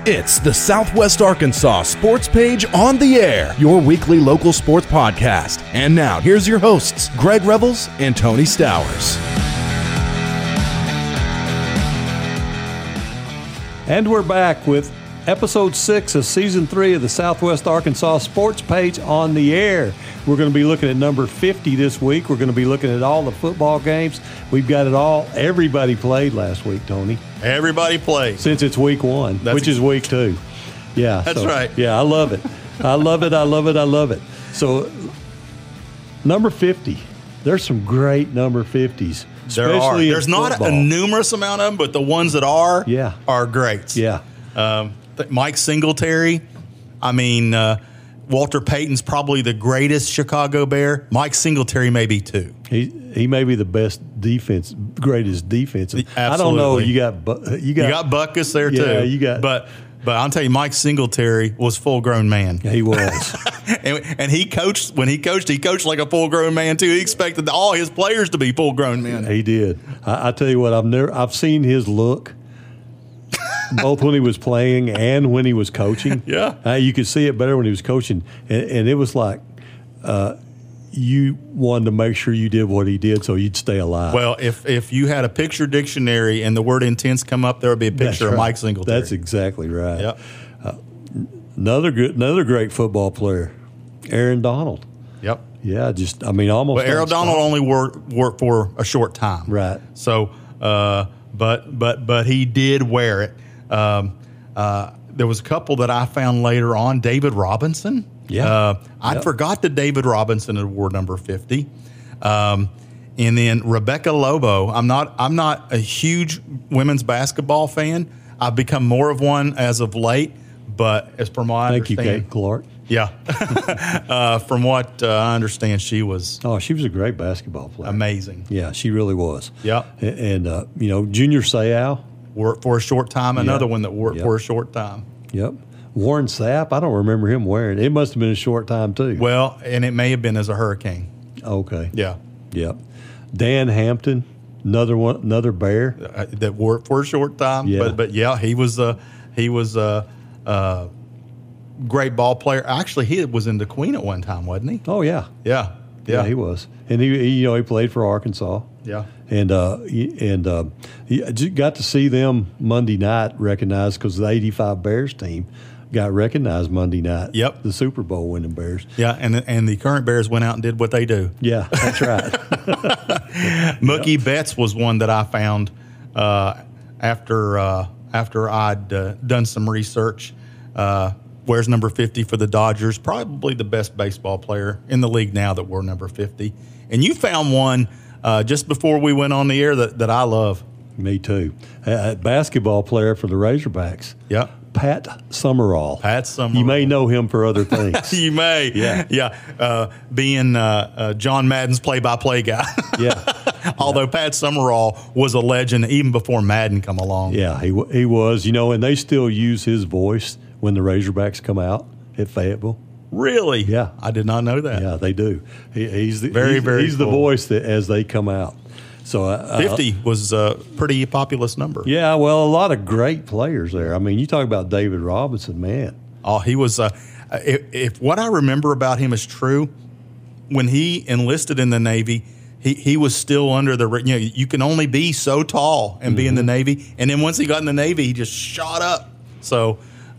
It's the Southwest Arkansas Sports Page on the Air, your weekly local sports podcast. And now, here's your hosts, Greg Revels and Tony Stowers. And we're back with Episode 6 of Season 3 of the Southwest Arkansas Sports Page on the Air. We're going to be looking at number 50 this week. We're going to be looking at all the football games. We've got it all. Everybody played last week, Tony. Everybody played. Since it's week 1, which is week 2. Yeah. That's right. Yeah, I love it. I love it. I love it. I love it. So, number 50. There's some great number 50s. There are. There's not a numerous amount of them, but the ones that are great. Yeah. Mike Singletary. I mean, Walter Payton's probably the greatest Chicago Bear. Mike Singletary may be too. He may be the greatest defensive. Absolutely. I don't know. You got Butkus there too. Yeah, you got. But I'll tell you, Mike Singletary was full-grown man. He was. and he coached. When he coached like a full-grown man too. He expected all his players to be full-grown men. He did. I tell you what, I've seen his look. Both when he was playing and when he was coaching. Yeah. You could see it better when he was coaching. And it was like you wanted to make sure you did what he did so you'd stay alive. Well, if you had a picture dictionary and the word intense come up, there would be a picture of Mike Singletary. That's exactly right. Yep. Another great football player, Aaron Donald. Yep. Yeah, almost. But Aaron Donald only worked for a short time. Right. So, but he did wear it. There was a couple that I found later on. David Robinson. Yeah. I forgot that David Robinson had wore number 50. And then Rebecca Lobo. I'm not a huge women's basketball fan. I've become more of one as of late. But as per my Thank you, understanding, Kate Clark. Yeah. From what I understand, she was. Oh, she was a great basketball player. Amazing. Yeah, she really was. Yeah. And Junior Seau. Worked for a short time. Another one that worked for a short time. Yep. Warren Sapp, I don't remember him wearing it. It must have been a short time, too. Well, and it may have been as a Hurricane. Okay. Yeah. Yep. Dan Hampton, another Bear. That worked for a short time. Yeah. But yeah, he was a great ball player. Actually, he was in the Queen at one time, wasn't he? Oh, yeah. Yeah. Yeah, he was. And he played for Arkansas. Yeah. And he got to see them Monday night recognized because the 85 Bears team got recognized Monday night. Yep. The Super Bowl winning Bears. Yeah, and the current Bears went out and did what they do. Yeah, that's right. Mookie Betts was one that I found after I'd done some research. Wears number 50 for the Dodgers. Probably the best baseball player in the league now that wore number 50. And you found one just before we went on the air that I love. Me too. Basketball player for the Razorbacks. Yeah. Pat Summerall. You may know him for other things. You may. Yeah. Being John Madden's play-by-play guy. Yeah. Although Pat Summerall was a legend even before Madden come along. Yeah, he was. And they still use his voice when the Razorbacks come out at Fayetteville. Really? Yeah. I did not know that. Yeah, they do. He's the cool. voice that as they come out. So 50 was a pretty populous number. Yeah, well, a lot of great players there. I mean, you talk about David Robinson, man. Oh, he was. If what I remember about him is true, when he enlisted in the Navy, he was still under the. You can only be so tall and be in the Navy, and then once he got in the Navy, he just shot up. So.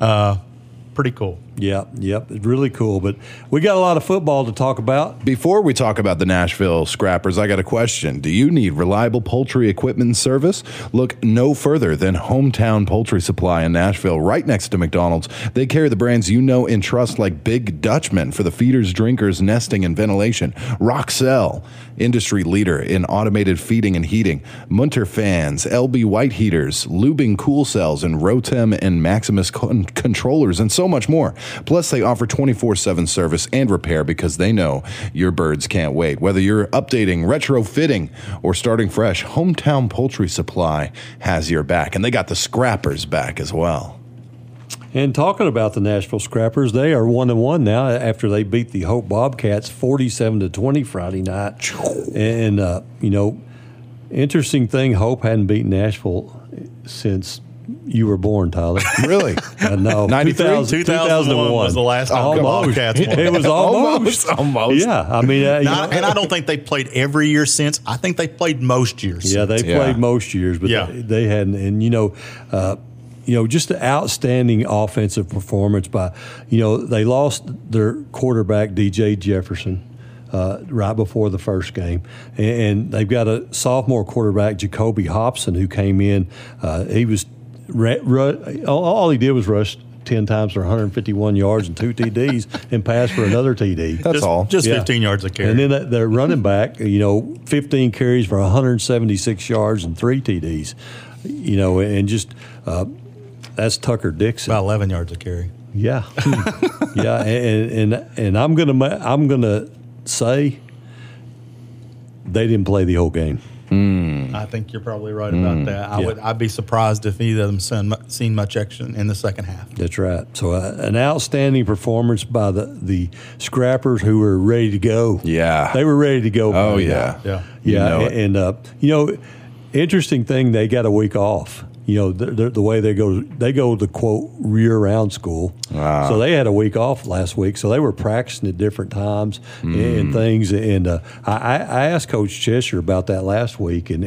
Pretty cool. Yep, it's really cool. But we got a lot of football to talk about. Before we talk about the Nashville Scrappers, I got a question. Do you need reliable poultry equipment and service? Look no further than Hometown Poultry Supply in Nashville, right next to McDonald's. They carry the brands you know and trust like Big Dutchman for the feeders, drinkers, nesting, and ventilation. Roxel, industry leader in automated feeding and heating. Munter fans, LB White heaters, Lubing cool cells, and Rotem and Maximus controllers, and so much more. Plus, they offer 24/7 service and repair because they know your birds can't wait. Whether you're updating, retrofitting, or starting fresh, Hometown Poultry Supply has your back. And they got the Scrappers back as well. And talking about the Nashville Scrappers, they are 1-1 now after they beat the Hope Bobcats 47-20 Friday night. And, interesting thing, Hope hadn't beaten Nashville since You were born, Tyler. Really? No. 93? 2001 was the last time the Bobcats won. It was almost. Almost. Yeah. I mean, And I don't think they played every year since. I think they played most years. yeah, they since. played most years, but Yeah. they hadn't. And, just the outstanding offensive performance by, they lost their quarterback, DJ Jefferson, right before the first game. And they've got a sophomore quarterback, Jacoby Hobson, who came in. He was all he did was rush 10 times for 151 yards and 2 TDs and pass for another TD. That's all. Just Yeah. 15 yards a carry. And then their running back, 15 carries for 176 yards and 3 TDs. And just that's Tucker Dixon. About 11 yards a carry. Yeah, yeah, and I'm gonna say they didn't play the whole game. I think you're probably right about that. I'd be surprised if either of them seen much action in the second half. That's right. So an outstanding performance by the Scrappers, who were ready to go. Yeah. They were ready to go. Oh, by yeah. now. Yeah. You Yeah, know it. and interesting thing, they got a week off. The way they go to quote year-round school. Wow. So they had a week off last week. So they were practicing at different times and things. And I asked Coach Cheshire about that last week, and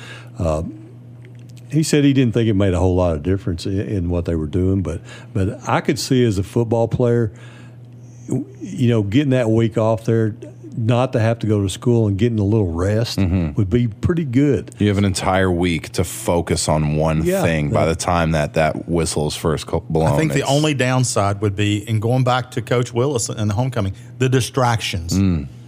he said he didn't think it made a whole lot of difference in what they were doing. But I could see as a football player, getting that week off there, not to have to go to school and getting a little rest would be pretty good. You have an entire week to focus on one Yeah. thing by the time that whistle is first blown. I think the only downside would be, in going back to Coach Willis and the homecoming, the distractions.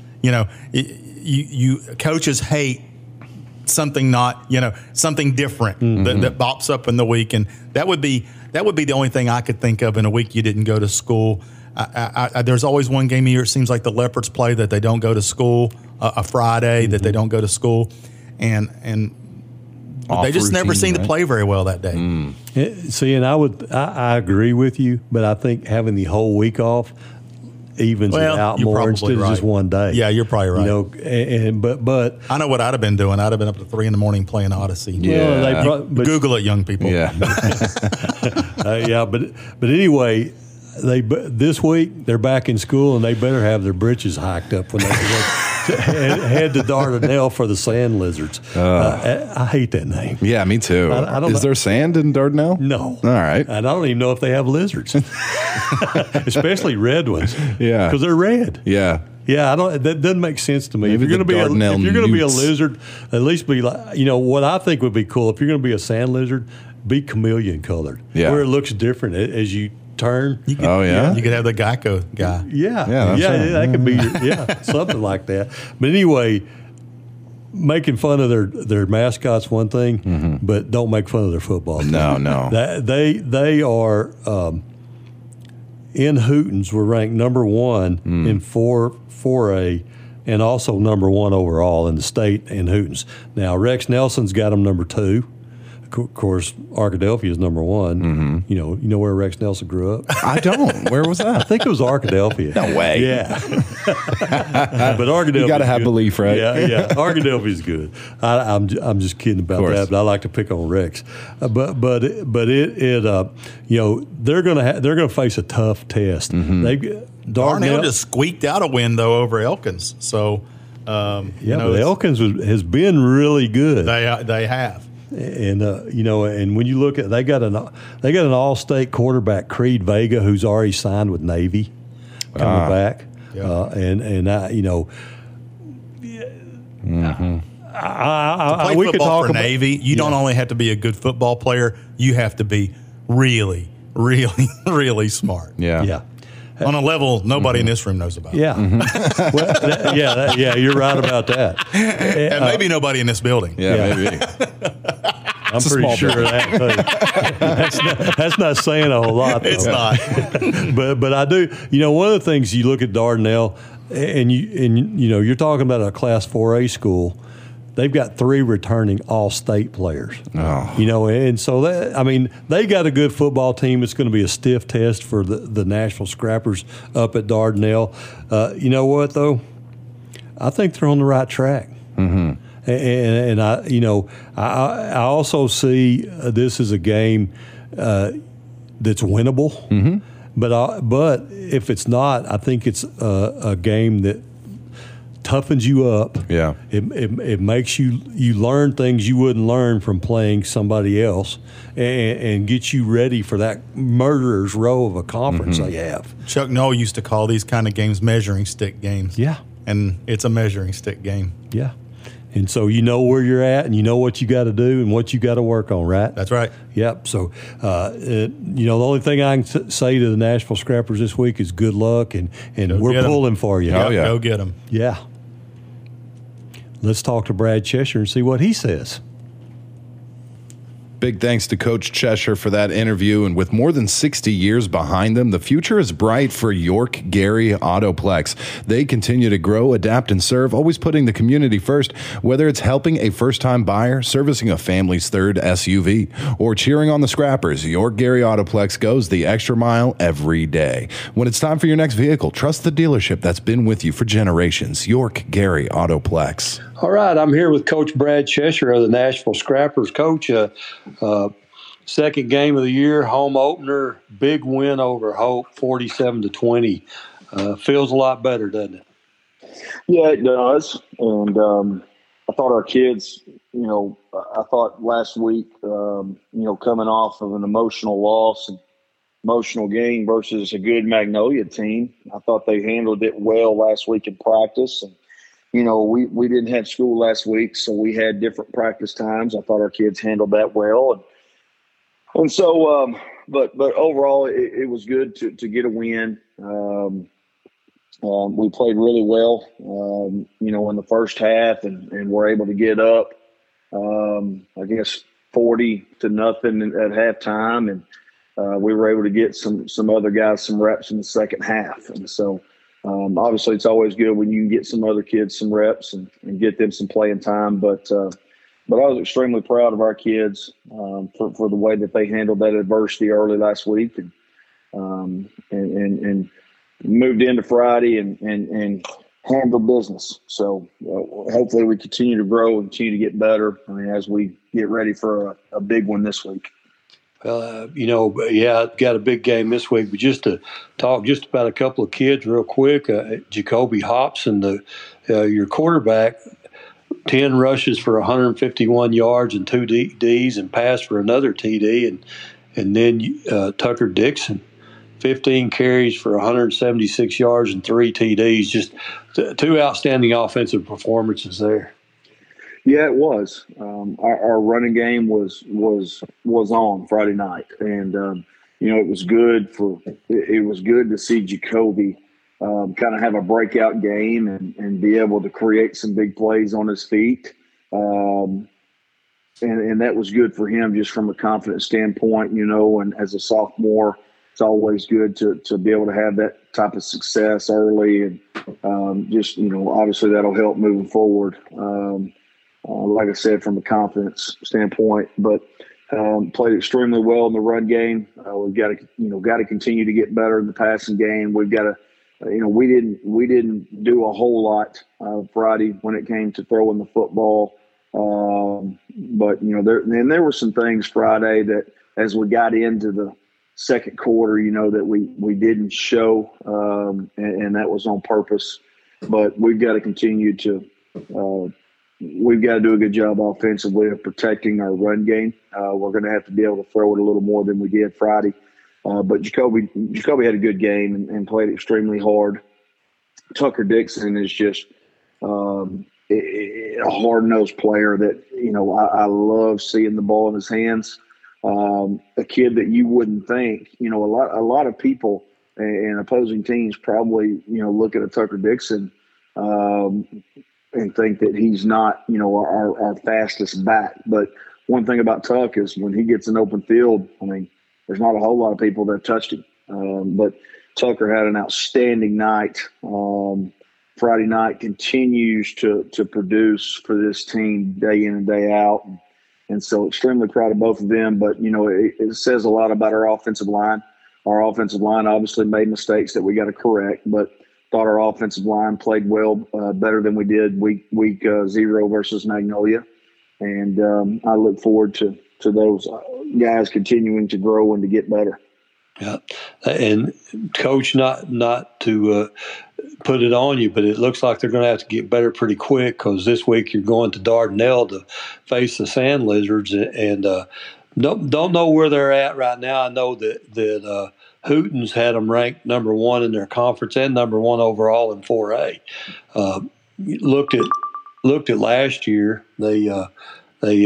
You coaches hate something something different that bops up in the week, and that would be the only thing I could think of in a week you didn't go to school. There's always one game a year, it seems like the Leopards play, that they don't go to school, a Friday that they don't go to school, and Off they just never routine, seem to right? play very well that day. See, and I agree with you, but I think having the whole week off evens it out you're more probably instead of just right. one day. Yeah, you're probably right. But I know what I'd have been doing. I'd have been up to 3 a.m. playing Odyssey. Yeah. but Google it, young people. Yeah. but anyway, this week they're back in school and they better have their britches hiked up when they head to Dardanelle for the Sand Lizards. I hate that name. Yeah, me too. I don't Is know. there sand in Dardanelle? No. All right. And I don't even know if they have lizards, especially red ones. Yeah. because they're red. Yeah. Yeah, that doesn't make sense to me. Maybe if you're the going Dardanelle to be a newts. lizard, at least be like, what I think would be cool, if you're going to be a sand lizard, be chameleon colored. Yeah. Where it looks different as you turn. Oh, yeah? You could have the Geico guy. Yeah, that's right. that could be something like that. But anyway, making fun of their mascots one thing, but don't make fun of their football team. No. They are in Hootens were ranked number 1 in 4A and also number 1 overall in the state in Hootens. Now Rex Nelson's got them number 2. Of course, Arkadelphia is number 1. You know where Rex Nelson grew up? I don't. Where was I that? think it was Arkadelphia. No way. Yeah. But Arkadelphia. You got to have belief, right? Yeah. Arkadelphia's good. I'm just kidding about course. that, but I like to pick on Rex. But they're gonna face a tough test. Darnell Dardanelle just squeaked out a win, though, over Elkins. So, but Elkins has been really good. they have. And and when you look at they got an all-state quarterback, Creed Vega, who's already signed with Navy, coming back. Yeah. Play We could football talk for about Navy. You don't only have to be a good football player. You have to be really, really, really smart. Yeah. Yeah. On a level nobody in this room knows about. Yeah. You're right about that. And maybe nobody in this building. Yeah, maybe. I'm a pretty small sure of that too. That's not saying a whole lot, though. It's not. But I do. One of the things you look at Dardanelle, and you're talking about a Class 4A school. They've got 3 returning all-state players. Oh. And so they got a good football team. It's going to be a stiff test for the Nashville Scrappers up at Dardanelle. You know what though? I think they're on the right track. And I also see this as a game that's winnable. Mm-hmm. But if it's not, I think it's a game that toughens you up. Yeah. It makes you learn things you wouldn't learn from playing somebody else, and gets you ready for that murderer's row of a conference they have. Chuck Noll used to call these kind of games measuring stick games. Yeah. And it's a measuring stick game. Yeah. And so you know where you're at, and you know what you got to do and what you got to work on, right? That's right. Yep. So, the only thing I can say to the Nashville Scrappers this week is good luck, and we're pulling for you. Oh, yeah. Go get them. Yeah. Let's talk to Brad Cheshire and see what he says. Big thanks to Coach Cheshire for that interview. And with more than 60 years behind them, the future is bright for York Gary Autoplex. They continue to grow, adapt, and serve, always putting the community first, whether it's helping a first-time buyer, servicing a family's third SUV, or cheering on the Scrappers. York Gary Autoplex goes the extra mile every day. When it's time for your next vehicle, trust the dealership that's been with you for generations. York Gary Autoplex. All right, I'm here with Coach Brad Cheshire of the Nashville Scrappers. Coach, second game of the year, home opener, big win over Hope, 47-20. Feels a lot better, doesn't it? Yeah, it does. And I thought our kids, I thought last week, coming off of an emotional loss and emotional game versus a good Magnolia team, I thought they handled it well last week in practice. And we didn't have school last week, so we had different practice times. I thought our kids handled that well, and so, but overall, it was good to get a win. We played really well, in the first half, and we're able to get up, I guess 40-0 at halftime, and we were able to get some other guys some reps in the second half, and so. Obviously, it's always good when you can get some other kids some reps and get them some playing time. But I was extremely proud of our kids for the way that they handled that adversity early last week and moved into Friday and handled business. So hopefully we continue to grow and continue to get better as we get ready for a big one this week. Got a big game this week. But just to talk just about a couple of kids real quick, Jacoby Hobson, your quarterback, 10 rushes for 151 yards and 2 TDs and passed for another TD. And then Tucker Dixon, 15 carries for 176 yards and 3 TDs. Just 2 outstanding offensive performances there. Yeah, it was. Our running game was on Friday night, and it was good to see Jacoby kind of have a breakout game and be able to create some big plays on his feet, and that was good for him just from a confidence standpoint. And as a sophomore, it's always good to be able to have that type of success early, and obviously that'll help moving forward. Like I said, from a confidence standpoint, but played extremely well in the run game. We've got to continue to get better in the passing game. We've got to, we didn't do a whole lot Friday when it came to throwing the football, but there were some things Friday that as we got into the second quarter, that we didn't show, and that was on purpose. But we've got to continue to. We've got to do a good job offensively of protecting our run game. We're going to have to be able to throw it a little more than we did Friday. But Jacoby had a good game and played extremely hard. Tucker Dixon is just a hard-nosed player that, I love seeing the ball in his hands. A kid that you wouldn't think, a lot of people and opposing teams probably, look at a Tucker Dixon and think that he's not, our fastest back. But one thing about Tuck is when he gets an open field, there's not a whole lot of people that touched him. But Tucker had an outstanding night. Friday night continues to produce for this team day in and day out. And so extremely proud of both of them. But, it says a lot about our offensive line. Our offensive line obviously made mistakes that we got to correct. But Thought our offensive line played well, better than we did week 0 versus Magnolia. And I look forward to those guys continuing to grow and to get better. Yeah, and Coach, not to put it on you, but it looks like they're going to have to get better pretty quick, because this week you're going to Dardanelle to face the Sand Lizards, and don't know where they're at right now. I know that Hooten's had them ranked number 1 in their conference and number 1 overall in 4A. Looked at last year. They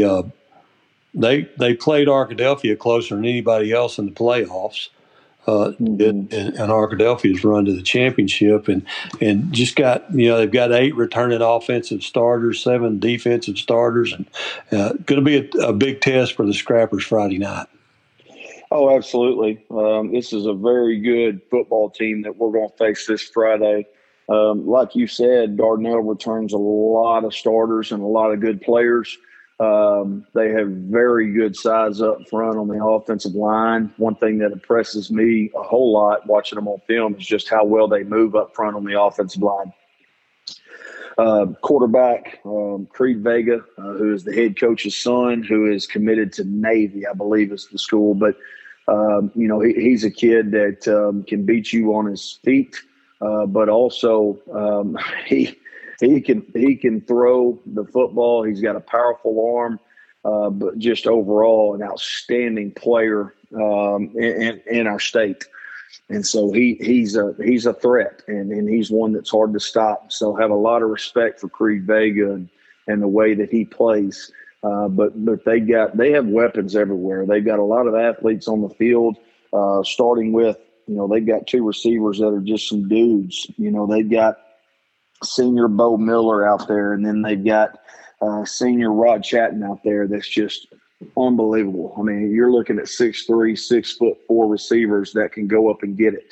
played Arkadelphia closer than anybody else in the playoffs. And Arkadelphia's run to the championship, and just got, they've got 8 returning offensive starters, 7 defensive starters, and going to be a big test for the Scrappers Friday night. Oh, absolutely. This is a very good football team that we're going to face this Friday. Like you said, Dardanelle returns a lot of starters and a lot of good players. They have very good size up front on the offensive line. One thing that impresses me a whole lot watching them on film is just how well they move up front on the offensive line. Quarterback, Creed Vega, who is the head coach's son, who is committed to Navy, I believe is the school. But, he's a kid that can beat you on his feet, but also He can throw the football. He's got a powerful arm, but just overall an outstanding player in our state. And so he's a threat, and he's one that's hard to stop. So have a lot of respect for Creed Vega and the way that he plays. But they have weapons everywhere. They've got a lot of athletes on the field, starting with, they've got 2 receivers that are just some dudes. They've got senior Bo Miller out there, and then they've got senior Rod Chatton out there that's just unbelievable. I mean, you're looking at 6'3", 6'4" receivers that can go up and get it.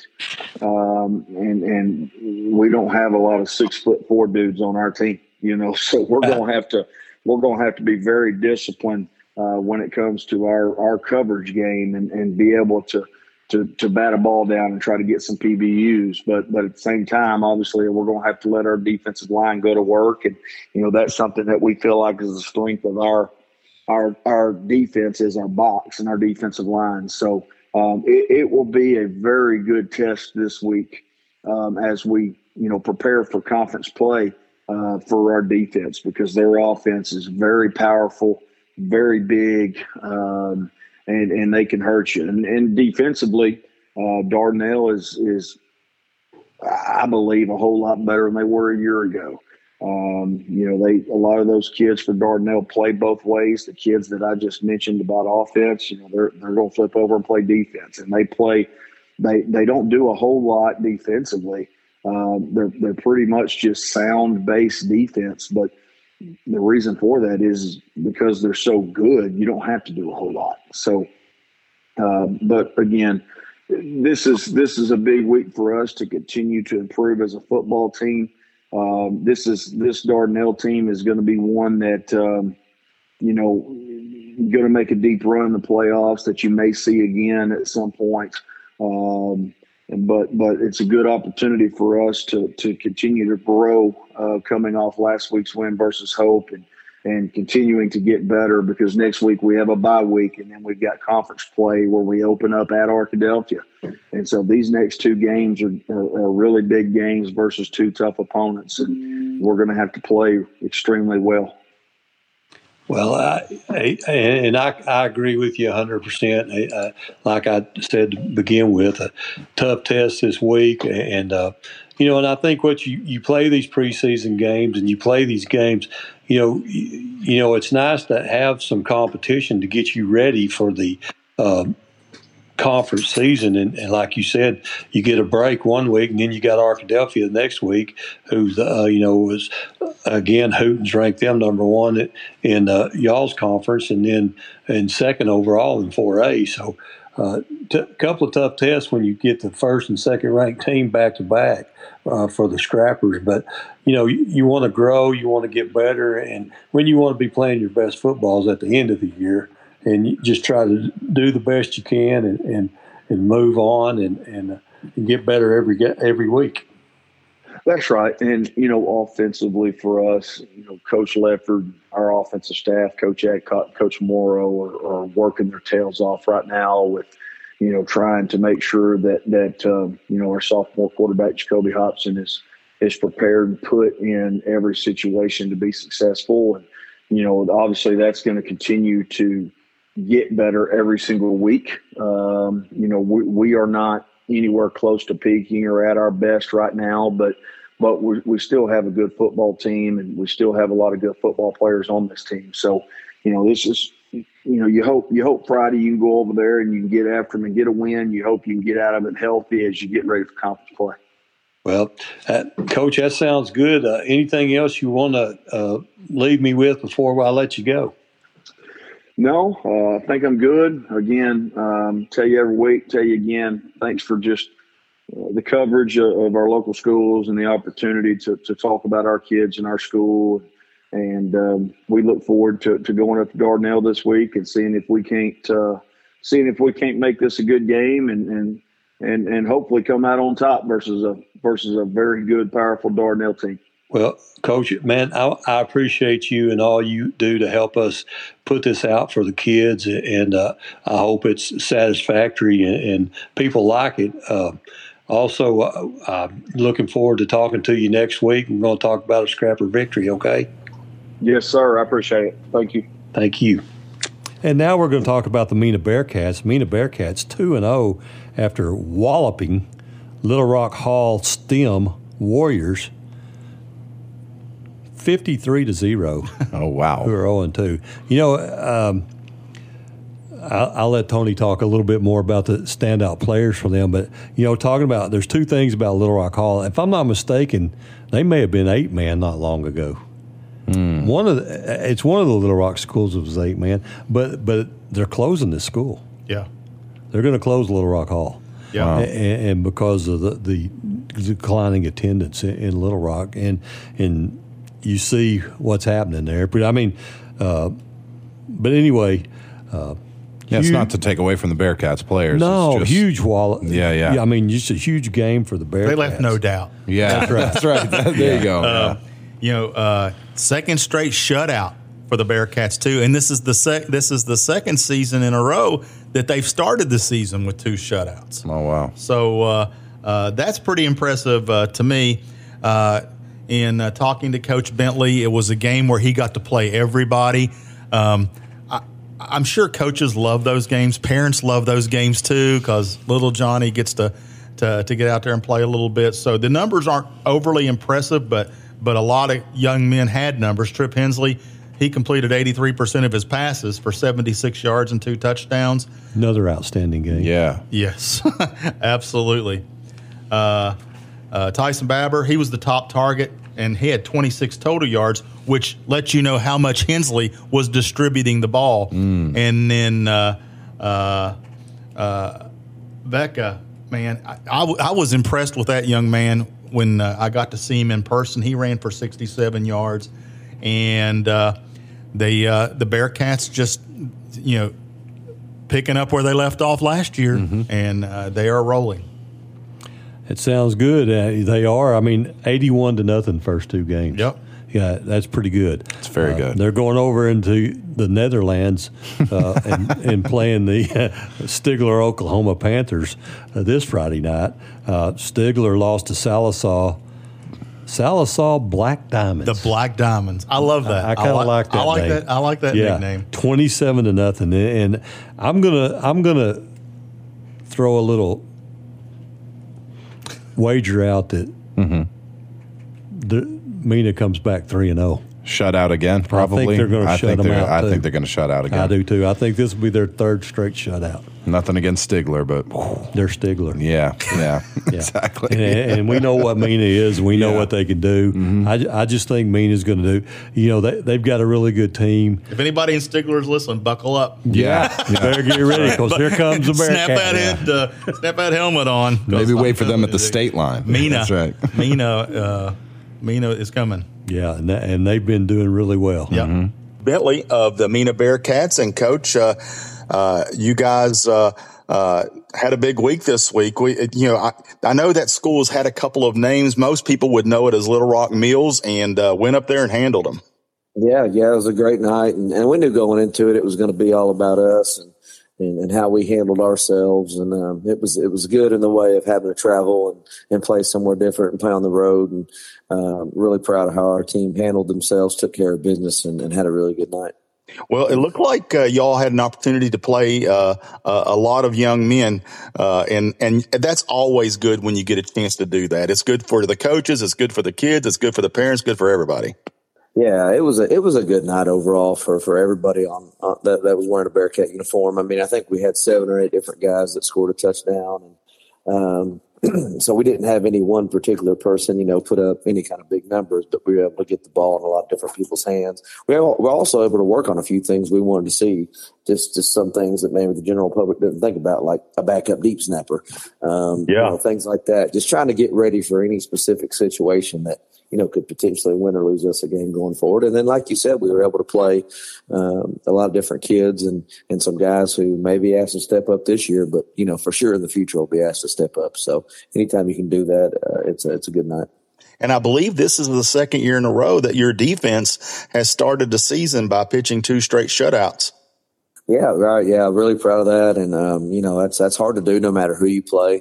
And we don't have a lot of 6'4" dudes on our team, so we're going to have to be very disciplined when it comes to our coverage game and be able to bat a ball down and try to get some PBUs. But at the same time, obviously, we're going to have to let our defensive line go to work. And, that's something that we feel like is the strength of our defense is our box and our defensive line. So it will be a very good test this week as we, prepare for conference play for our defense, because their offense is very powerful, very big, and they can hurt you. And defensively, Dardanelle is, I believe, a whole lot better than they were a year ago. A lot of those kids for Dardanelle play both ways. The kids that I just mentioned about offense, they're going to flip over and play defense, and they don't do a whole lot defensively. They're pretty much just sound-based defense, but the reason for that is because they're so good, you don't have to do a whole lot. So, but again, this is a big week for us to continue to improve as a football team. This Dardanelle team is going to be one that, going to make a deep run in the playoffs that you may see again at some point. But it's a good opportunity for us to continue to grow coming off last week's win versus Hope and continuing to get better, because next week we have a bye week, and then we've got conference play where we open up at Arkadelphia. And so these next 2 games are really big games versus 2 tough opponents, and we're going to have to play extremely well. Well, I agree with you 100%. Like I said to begin with, a tough test this week, and and I think what you play these preseason games and you play these games, it's nice to have some competition to get you ready for the conference season, and like you said, you get a break one week, and then you got Arkadelphia the next week, who's was again Hooten's ranked them number 1 in y'all's conference, and then in 2nd overall in 4A. So a couple of tough tests when you get the 1st and 2nd ranked team back to back for the Scrappers. But you want to grow, you want to get better, and when you want to be playing your best football is at the end of the year. And you just try to do the best you can and move on and get better every week. That's right. And, offensively for us, Coach Lefford, our offensive staff, Coach Adcock, Coach Morrow are working their tails off right now with, trying to make sure that our sophomore quarterback, Jacoby Hobson, is prepared and put in every situation to be successful. And, obviously that's going to continue to get better every single week. We are not anywhere close to peaking or at our best right now, but we still have a good football team, and we still have a lot of good football players on this team. So, this is, you hope Friday you can go over there and you can get after them and get a win. You hope you can get out of it healthy as you get ready for conference play. Well, Coach, that sounds good. Anything else you want to leave me with before I let you go? No, I think I'm good. Again, tell you every week, tell you again, thanks for just the coverage of our local schools and the opportunity to talk about our kids and our school. And we look forward to going up to Dardanelle this week and seeing if we can't make this a good game and hopefully come out on top versus a very good, powerful Dardanelle team. Well, Coach, man, I appreciate you and all you do to help us put this out for the kids, and I hope it's satisfactory and people like it. Also, I'm looking forward to talking to you next week. We're going to talk about a Scrapper victory, okay? Yes, sir. I appreciate it. Thank you. Thank you. And now we're going to talk about the Mena Bearcats. Mena Bearcats 2-0 after walloping Little Rock Hall STEM Warriors 53-0. Oh, wow. Who are 0-2. I'll let Tony talk a little bit more about the standout players for them. But, talking about, there's two things about Little Rock Hall. If I'm not mistaken, they may have been 8-man not long ago. It's one of the Little Rock schools that was 8-man, but they're closing this school. Yeah. They're going to close Little Rock Hall. Yeah. Wow. And because of the declining attendance in Little Rock. And you see what's happening there. But, but anyway. It's not to take away from the Bearcats players. No, it's just, huge wallet. Yeah. I mean, just a huge game for the Bearcats. They left no doubt. Yeah, that's right. There you go. Second straight shutout for the Bearcats too, and this is the second season in a row that they've started the season with 2 shutouts. Oh wow! So that's pretty impressive to me. In talking to Coach Bentley, it was a game where he got to play everybody. I'm sure coaches love those games. Parents love those games too because little Johnny gets to get out there and play a little bit. So the numbers aren't overly impressive, but a lot of young men had numbers. Trip Hensley, he completed 83% of his passes for 76 yards and 2 touchdowns. Another outstanding game. Yeah. Yes, absolutely. Tyson Babber, he was the top target, and he had 26 total yards, which lets you know how much Hensley was distributing the ball. And then Becca, man, I was impressed with that young man when I got to see him in person. He ran for 67 yards, and the Bearcats just, picking up where they left off last year, and they are rolling. It sounds good. They are. I mean, 81-0 first 2 games. Yep. Yeah, that's pretty good. It's very good. They're going over into the Netherlands and playing the Stigler Oklahoma Panthers this Friday night. Stigler lost to Sallisaw Black Diamonds. The Black Diamonds. I love that. I kind of like that. I like that nickname. 27-0, and I'm gonna throw a little wager out that Mena comes back 3-0. Shut out again, probably. I think they're going to shut them out. I think they're going to shut out again. I do too. I think this will be their 3rd straight shutout. Nothing against Stigler, but They're Stigler. yeah, exactly. And we know what Mena is. We know what they can do. I just think Mena's going to do. They've got a really good team. If anybody in Stigler's listening, buckle up. Yeah. You better get ready because here comes the Bearcat. Snap that helmet on. Maybe wait for them at the state line. Mena. That's right. Mena is coming. Yeah, and they've been doing really well. Yeah. Bentley of the Mena Bearcats, and Coach, you guys had a big week this week. I know that school's had a couple of names. Most people would know it as Little Rock Mills, and went up there and handled them. Yeah, it was a great night, and we knew going into it was going to be all about us and how we handled ourselves, and it was good in the way of having to travel and play somewhere different and play on the road, and really proud of how our team handled themselves, took care of business, and had a really good night. Well, it looked like y'all had an opportunity to play a lot of young men, and that's always good when you get a chance to do that. It's good for the coaches, it's good for the kids, it's good for the parents, good for everybody. Yeah, it was a good night overall for everybody on that was wearing a Bearcat uniform. I mean, I think we had 7 or 8 different guys that scored a touchdown, and so we didn't have any one particular person, put up any kind of big numbers, but we were able to get the ball in a lot of different people's hands. We're also able to work on a few things we wanted to see, just some things that maybe the general public didn't think about, like a backup deep snapper, things like that. Just trying to get ready for any specific situation that could potentially win or lose us a game going forward. And then, like you said, we were able to play a lot of different kids and some guys who may be asked to step up this year, but, for sure in the future will be asked to step up. So anytime you can do that, it's a good night. And I believe this is the second year in a row that your defense has started the season by pitching 2 straight shutouts. Yeah, right. Yeah, really proud of that. And, that's hard to do no matter who you play.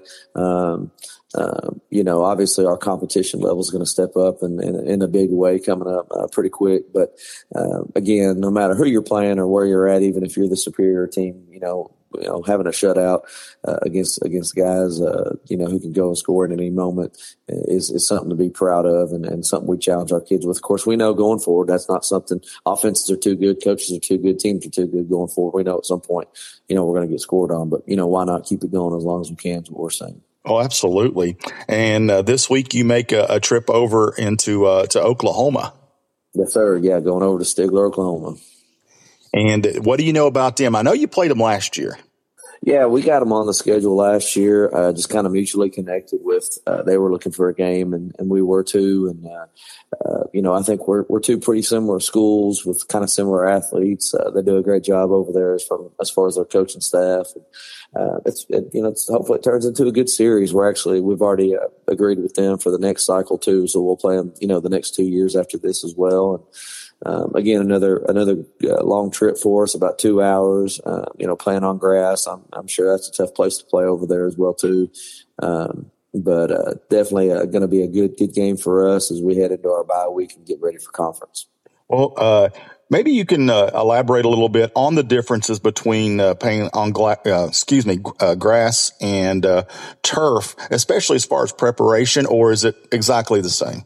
Obviously our competition level is going to step up in a big way coming up pretty quick. But again, no matter who you're playing or where you're at, even if you're the superior team, having a shutout against guys, who can go and score at any moment is something to be proud of and something we challenge our kids with. Of course, we know going forward, that's not something. Offenses are too good, coaches are too good, teams are too good going forward. We know at some point, we're going to get scored on, but why not keep it going as long as we can is what we're saying. Oh, absolutely. And this week you make a trip over to Oklahoma. Yes, sir. Yeah, going over to Stigler, Oklahoma. And what do you know about them? I know you played them last year. Yeah, we got them on the schedule last year, just kind of mutually connected with, they were looking for a game and we were too. And, I think we're 2 pretty similar schools with kind of similar athletes. They do a great job over there as far as their coaching staff. It's hopefully it turns into a good series. We've already agreed with them for the next cycle too. So we'll play them, the next 2 years after this as well. And, again, another long trip for us, about 2 hours, playing on grass. I'm sure that's a tough place to play over there as well too. But definitely going to be a good game for us as we head into our bye week and get ready for conference. Well, maybe you can elaborate a little bit on the differences between playing on grass and turf, especially as far as preparation, or is it exactly the same?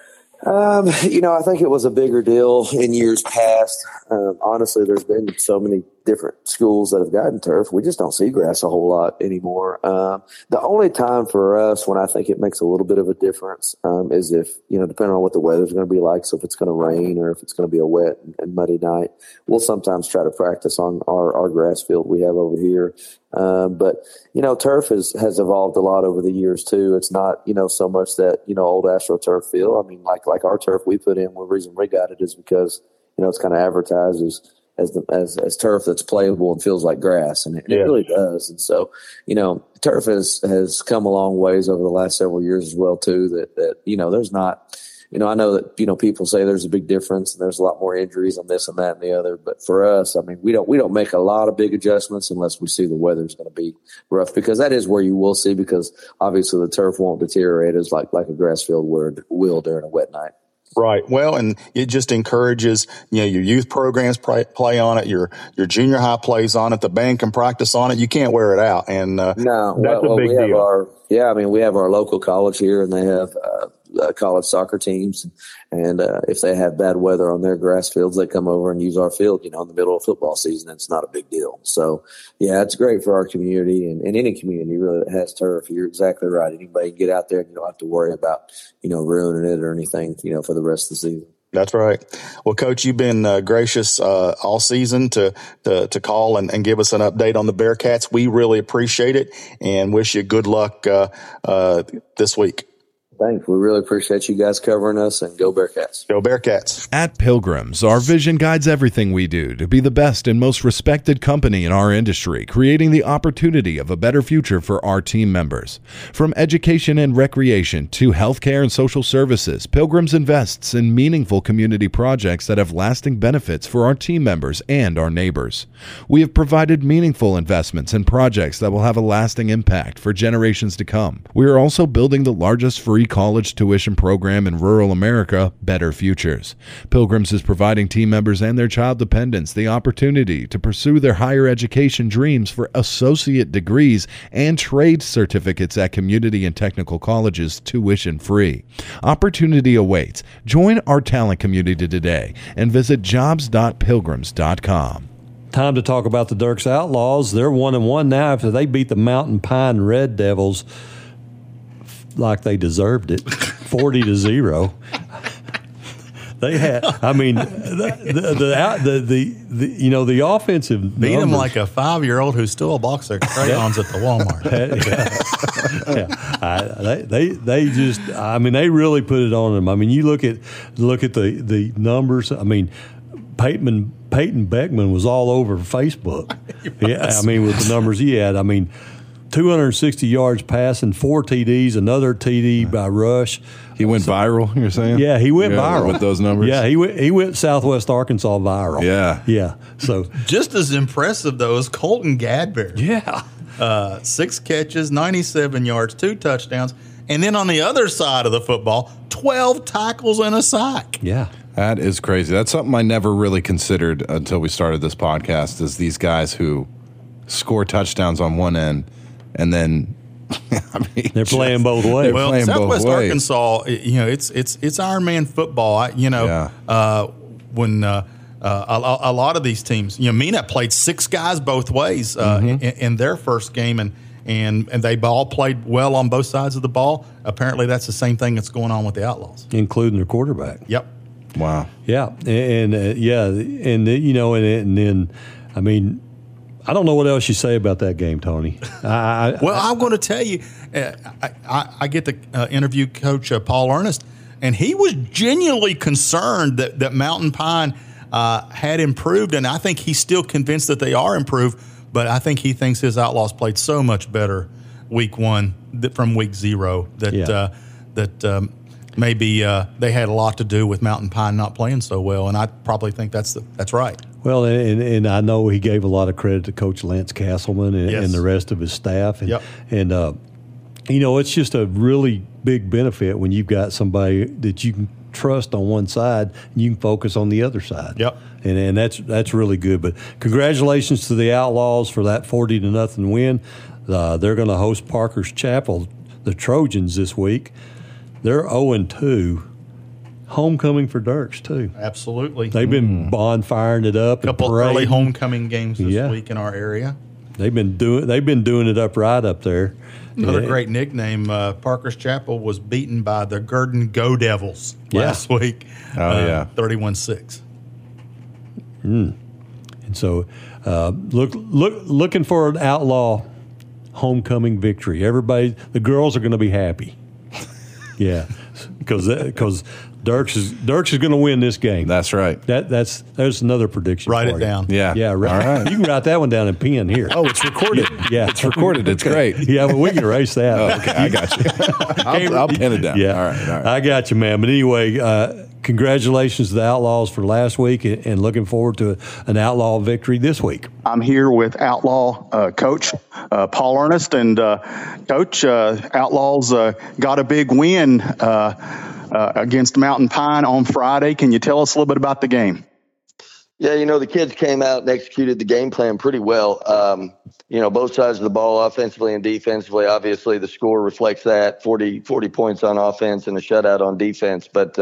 I think it was a bigger deal in years past. Honestly, there's been so many different schools that have gotten turf. We just don't see grass a whole lot anymore. The only time for us when I think it makes a little bit of a difference is if, depending on what the weather's going to be like. So if it's going to rain or if it's going to be a wet and muddy night, we'll sometimes try to practice on our grass field we have over here. But turf has evolved a lot over the years too. It's not, so much that, old AstroTurf field. I mean, like our turf we put in, the reason we got it is because, it's kind of advertised as turf that's playable and feels like grass, and it really does. And so, turf has come a long ways over the last several years as well too. That there's not, I know that people say there's a big difference and there's a lot more injuries on this and that and the other. But for us, I mean, we don't make a lot of big adjustments unless we see the weather's going to be rough, because that is where you will see, because obviously the turf won't deteriorate as like a grass field will during a wet night. Right. Well, and it just encourages, your youth programs play on it, your junior high plays on it, the band can practice on it. You can't wear it out. And that's a big deal. We have our local college here, and they have college soccer teams. And if they have bad weather on their grass fields, they come over and use our field, in the middle of football season. It's not a big deal. So, yeah, it's great for our community and any community really that has turf. You're exactly right. Anybody can get out there and you don't have to worry about, ruining it or anything, for the rest of the season. That's right. Well, Coach, you've been gracious all season to call and give us an update on the Bearcats. We really appreciate it and wish you good luck this week. Thanks. We really appreciate you guys covering us, and go Bearcats. Go Bearcats. At Pilgrims, our vision guides everything we do to be the best and most respected company in our industry, creating the opportunity of a better future for our team members. From education and recreation to healthcare and social services, Pilgrims invests in meaningful community projects that have lasting benefits for our team members and our neighbors. We have provided meaningful investments in projects that will have a lasting impact for generations to come. We are also building the largest free college tuition program in rural America, Better Futures. Pilgrims is providing team members and their child dependents the opportunity to pursue their higher education dreams for associate degrees and trade certificates at community and technical colleges tuition free. Opportunity awaits. Join our talent community today and visit jobs.pilgrims.com. Time to talk about the Dirks Outlaws. They're 1-1 now after they beat the Mountain Pine Red Devils like they deserved it, 40-0. They had, I mean, the offensive beat numbers, them like a 5-year-old who's still a box of crayons at the Walmart. They just, I mean, they really put it on them. I mean, you look at the numbers. I mean, Peyton Beckman was all over Facebook. Yeah, I mean, with the numbers he had. I mean, 260 yards passing, 4 TDs, another TD by Rush. He went viral, you're saying? Yeah, he went viral. With those numbers? Yeah, he went Southwest Arkansas viral. Yeah. Yeah. So just as impressive, though, is Colton Gadberry. Yeah. 6 catches, 97 yards, 2 touchdowns. And then on the other side of the football, 12 tackles and a sack. Yeah. That is crazy. That's something I never really considered until we started this podcast, is these guys who score touchdowns on one end and then I mean, they're playing both ways. Well, Southwest Arkansas, it's Iron Man football. When a lot of these teams, Mena played 6 guys both ways in their first game, and they all played well on both sides of the ball. Apparently, that's the same thing that's going on with the Outlaws, including their quarterback. Yep. Wow. Yeah, and then I mean, I don't know what else you say about that game, Tony. I'm going to tell you, I get to interview Coach Paul Ernest, and he was genuinely concerned that Mountain Pine had improved, and I think he's still convinced that they are improved, but I think he thinks his Outlaws played so much better week 1 from week 0 that maybe they had a lot to do with Mountain Pine not playing so well, and I probably think that's right. Well, and I know he gave a lot of credit to Coach Lance Castleman and the rest of his staff. And it's just a really big benefit when you've got somebody that you can trust on one side and you can focus on the other side. Yep. And that's really good. But congratulations to the Outlaws for that 40-0 win. They're going to host Parker's Chapel, the Trojans, this week. They're 0-2. Homecoming for Dirks, too. Absolutely. They've been bonfiring it up. A couple early homecoming games this week in our area. They've been doing it upright up there. Another great nickname, Parker's Chapel was beaten by the Gurdon Go Devils last week. 31-6. And so looking for an Outlaw homecoming victory. Everybody, the girls are going to be happy. Yeah, because Dirks is going to win this game. That's right. There's another prediction. Write for it you. down. Yeah. Right. All right. You can write that one down in pen here. Oh, it's recorded. Yeah, it's recorded. It's great. Yeah, but we can erase that. Oh, okay, I got you. I'll pin it down. Yeah, all right. I got you, man. But anyway, congratulations to the Outlaws for last week, and looking forward to an Outlaw victory this week. I'm here with Outlaw Coach Paul Ernest, and Coach, Outlaws got a big win against Mountain Pine on Friday. Can you tell us a little bit about the game? Yeah, the kids came out and executed the game plan pretty well. Both sides of the ball, offensively and defensively. Obviously, the score reflects that, 40 points on offense and a shutout on defense. But,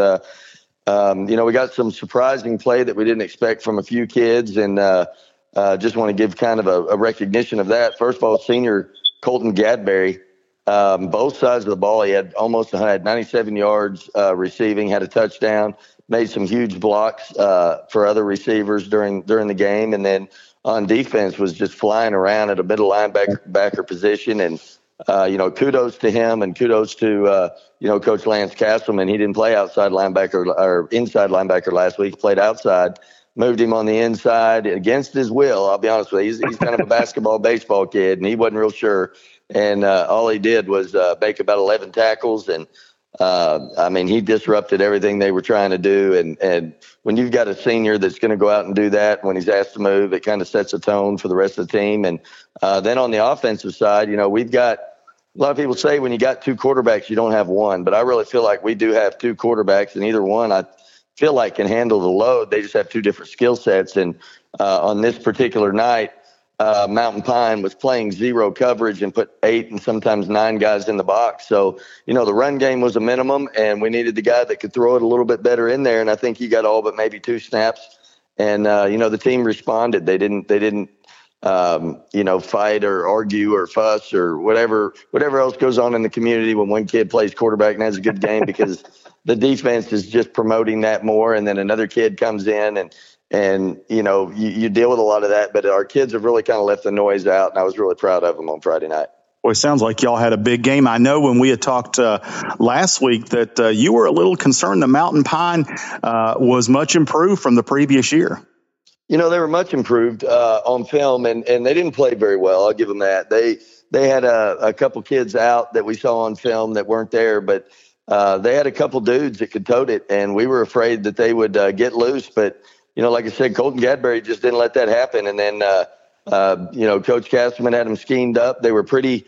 we got some surprising play that we didn't expect from a few kids, and just want to give kind of a recognition of that. First of all, senior Colton Gadberry, both sides of the ball, he had almost 97 yards receiving, had a touchdown, made some huge blocks for other receivers during the game, and then on defense was just flying around at a middle linebacker position and kudos to him and kudos to, Coach Lance Castleman. He didn't play outside linebacker or inside linebacker last week. He played outside, moved him on the inside against his will. I'll be honest with you. He's kind of a baseball kid, and he wasn't real sure. And all he did was make about 11 tackles. And, he disrupted everything they were trying to do. And when you've got a senior that's going to go out and do that, when he's asked to move, it kind of sets a tone for the rest of the team. And then on the offensive side, we've got – a lot of people say when you got two quarterbacks, you don't have one. But I really feel like we do have two quarterbacks, and either one I feel like can handle the load. They just have two different skill sets. And on this particular night, Mountain Pine was playing zero coverage and put 8 and sometimes 9 guys in the box. So, the run game was a minimum, and we needed the guy that could throw it a little bit better in there. And I think he got all but maybe 2 snaps. And, the team responded. They didn't fight or argue or fuss or whatever else goes on in the community when one kid plays quarterback and has a good game, because the defense is just promoting that more. And then another kid comes in and you deal with a lot of that. But our kids have really kind of left the noise out, and I was really proud of them on Friday night. Well, it sounds like y'all had a big game. I know when we had talked last week that you were a little concerned that Mountain Pine was much improved from the previous year. They were much improved on film, and they didn't play very well. I'll give them that. They had a couple kids out that we saw on film that weren't there, but they had a couple dudes that could tote it, and we were afraid that they would get loose. But, like I said, Colton Gadbury just didn't let that happen. And then, Coach Castleman had them schemed up. They were pretty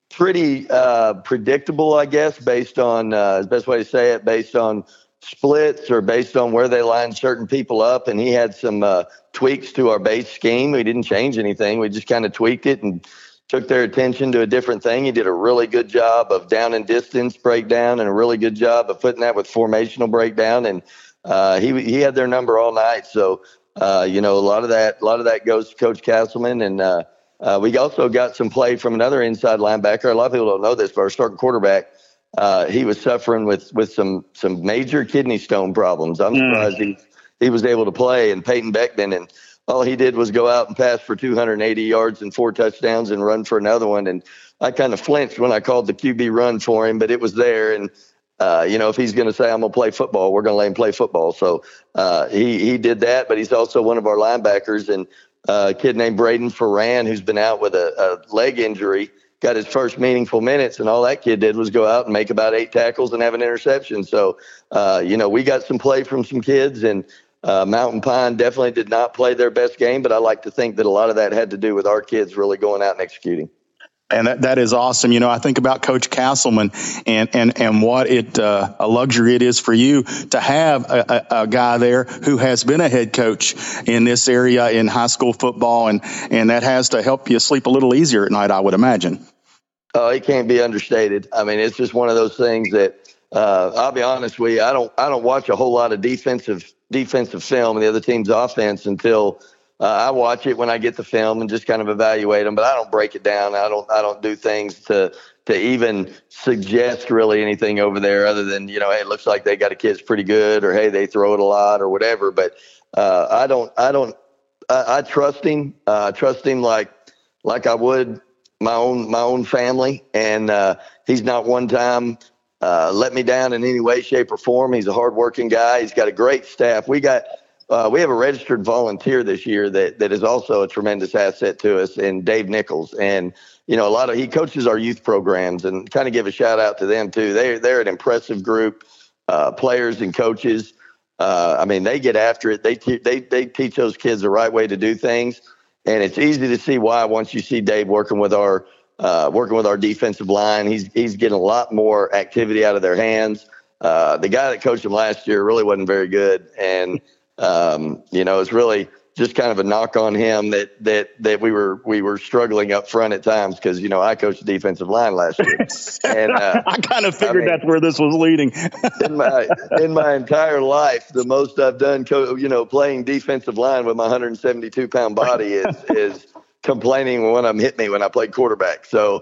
predictable, I guess, based on the best way to say it, based on splits or based on where they lined certain people up. And he had some tweaks to our base scheme. We didn't change anything. We just kind of tweaked it and took their attention to a different thing. He did a really good job of down and distance breakdown and a really good job of putting that with formational breakdown. And he had their number all night. So, a lot of that goes to Coach Castleman. And we also got some play from another inside linebacker. A lot of people don't know this, but our starting quarterback, he was suffering with some major kidney stone problems. I'm surprised he was able to play. And Peyton Beckman, and all he did was go out and pass for 280 yards and 4 touchdowns and run for another one. And I kind of flinched when I called the QB run for him, but it was there. And if he's going to say I'm going to play football, we're going to let him play football. So he did that, but he's also one of our linebackers. And a kid named Braden Ferran, who's been out with a leg injury, got his first meaningful minutes, and all that kid did was go out and make about 8 tackles and have an interception. So, we got some play from some kids, and Mountain Pine definitely did not play their best game, but I like to think that a lot of that had to do with our kids really going out and executing. And that is awesome. I think about Coach Castleman and what a luxury it is for you to have a guy there who has been a head coach in this area in high school football, and that has to help you sleep a little easier at night, I would imagine. Oh, it can't be understated. It's just one of those things that I'll be honest with you. I don't watch a whole lot of defensive film of the other team's offense until I watch it when I get the film and just kind of evaluate them, but I don't break it down. I don't do things to even suggest really anything over there other than, hey, it looks like they got a kid's pretty good, or hey, they throw it a lot or whatever. But I trust him. Trust him like I would my own family. And he's not one time let me down in any way, shape, or form. He's a hardworking guy. He's got a great staff. We have a registered volunteer this year that is also a tremendous asset to us, and Dave Nichols. And, he coaches our youth programs, and kind of give a shout out to them too. They're an impressive group, players and coaches. They get after it. They teach those kids the right way to do things. And it's easy to see why once you see Dave working with our defensive line. He's getting a lot more activity out of their hands. The guy that coached him last year really wasn't very good. And, it's really just kind of a knock on him that we were struggling up front at times because, I coached the defensive line last year. And I kind of figured that's where this was leading. in my entire life, the most I've done, playing defensive line with my 172-pound body is complaining when I'm hit me when I played quarterback. So,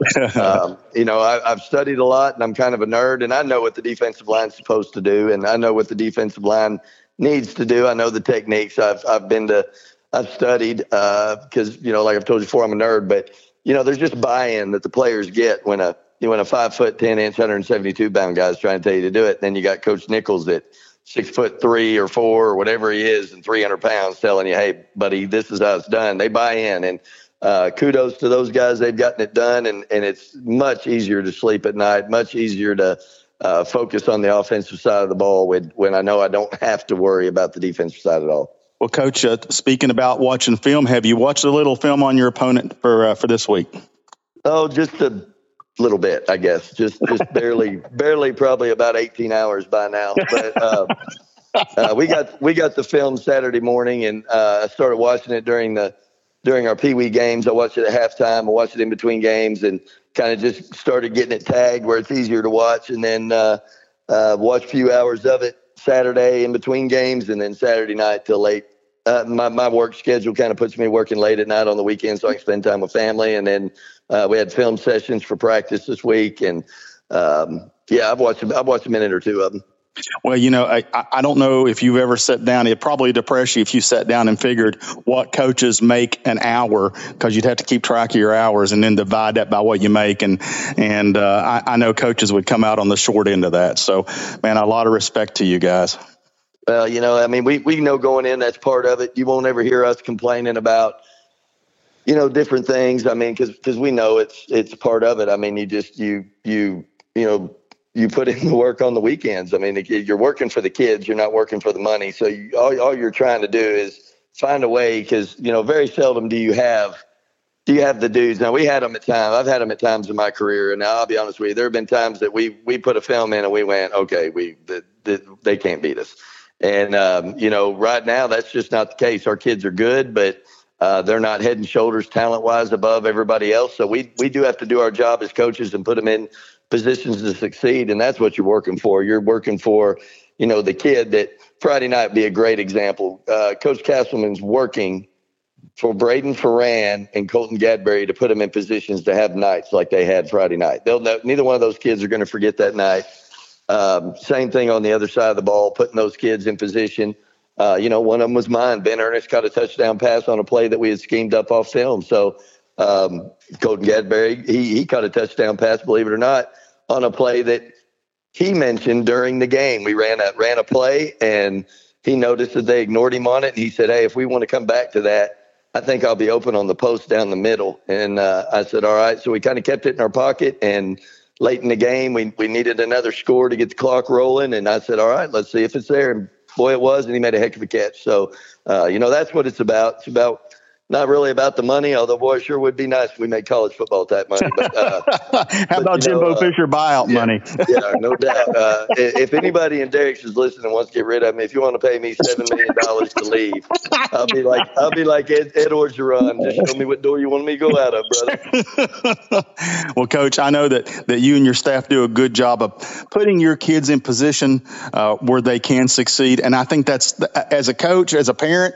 I've studied a lot, and I'm kind of a nerd, and I know what the defensive line's supposed to do, and I know what the defensive line needs to do. I know the techniques. I've studied because, like I've told you before, I'm a nerd, but there's just buy-in that the players get when a 5'10", 172-pound guy is trying to tell you to do it. Then you got Coach Nichols at 6'3" or 4" or whatever he is and 300 pounds telling you, hey, buddy, this is how it's done. They buy in, and kudos to those guys. They've gotten it done, and it's much easier to sleep at night, much easier to focus on the offensive side of the ball when I know I don't have to worry about the defensive side at all. Well, Coach, speaking about watching film, have you watched a little film on your opponent for this week? Oh, just a little bit, I guess. Just barely, probably about 18 hours by now. But we got the film Saturday morning, and I started watching it during our Pee Wee games. I watched it at halftime. I watched it in between games, and kind of just started getting it tagged where it's easier to watch, and then watch a few hours of it Saturday in between games, and then Saturday night till late. My work schedule kind of puts me working late at night on the weekend so I can spend time with family. And then we had film sessions for practice this week. And I've watched a minute or two of them. Well, I don't know if you've ever sat down. It'd probably depress you if you sat down and figured what coaches make an hour, because you'd have to keep track of your hours and then divide that by what you make. And I know coaches would come out on the short end of that. So, man, a lot of respect to you guys. Well, we know going in, that's part of it. You won't ever hear us complaining about, different things. I mean, because we know it's part of it. I mean, you put in the work on the weekends. I mean, you're working for the kids. You're not working for the money. So all you're trying to do is find a way, because, very seldom do you have the dudes. Now, we had them at times. I've had them at times in my career. And I'll be honest with you, there have been times that we put a film in and we went, okay, they can't beat us. And, right now that's just not the case. Our kids are good, but they're not head and shoulders talent-wise above everybody else. So we do have to do our job as coaches and put them in positions to succeed, and that's what you're working for. You're working for, the kid that Friday night would be a great example. Coach Castleman's working for Braden Ferran and Colton Gadberry to put them in positions to have nights like they had Friday night. Neither one of those kids are going to forget that night. Same thing on the other side of the ball, putting those kids in position. One of them was mine. Ben Ernest got a touchdown pass on a play that we had schemed up off film. So Colton Gadberry, he caught a touchdown pass, believe it or not, on a play that he mentioned during the game. We ran a play, and he noticed that they ignored him on it. And he said, hey, if we want to come back to that, I think I'll be open on the post down the middle. And I said, all right. So we kind of kept it in our pocket, and late in the game, we needed another score to get the clock rolling. And I said, all right, let's see if it's there. And boy, it was, and he made a heck of a catch. So, that's what it's about. It's about not really about the money, although, boy, it sure would be nice if we made college football type money. But, how about Jimbo Fisher buyout money? Yeah, no doubt. If anybody in Derrick's is listening and wants to get rid of me, if you want to pay me $7 million to leave, I'll be like Ed Orgeron. Just show me what door you want me to go out of, brother. Well, Coach, I know that you and your staff do a good job of putting your kids in position where they can succeed. And I think that's, as a coach, as a parent,